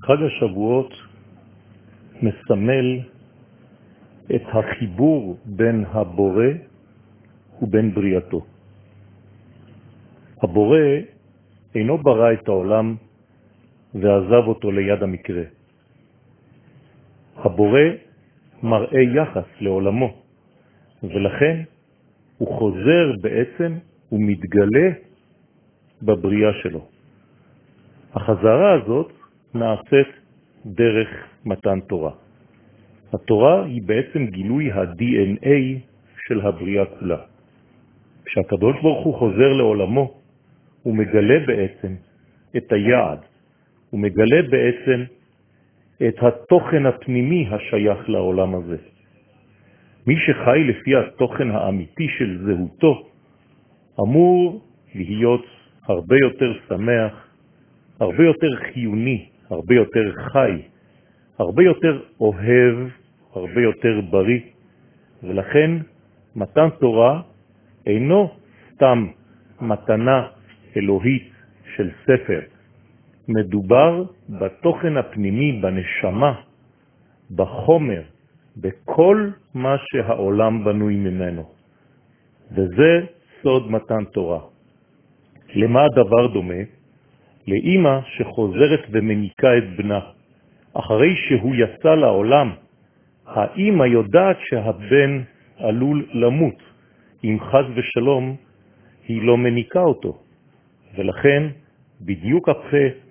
חג השבועות מסמל את החיבור בין הבורא ובין בריאתו. הבורא אינו ברא את העולם ועזב אותו ליד המקרה. הבורא מראה יחס לעולמו, ולכן הוא חוזר בעצם ומתגלה בבריאה שלו. החזרה הזאת נעשית דרך מתן תורה. התורה היא בעצם גילוי ה-DNA של הבריאה כולה. כשהקדוש ברוך הוא חוזר לעולמו, הוא מגלה בעצם את היעד, הוא מגלה בעצם את התוכן הפנימי השייך לעולם הזה. מי שחי לפי התוכן האמיתי של זהותו, אמור להיות הרבה יותר שמח, הרבה יותר חיוני, הרבה יותר חי, הרבה יותר אוהב, הרבה יותר בריא, ולכן מתן תורה אינו סתם מתנה אלוהית של ספר. מדובר בתוכן הפנימי, בנשמה, בחומר, בכל מה שהעולם בנוי ממנו. וזה סוד מתן תורה. למה הדבר דומה? לאמא שחוזרת ומניקה את בנה. אחרי שהוא יצא לעולם, האמא יודעת שהבן עלול למות, אם חז ושלום היא לא מניקה אותו. ולכן בדיוק אחרי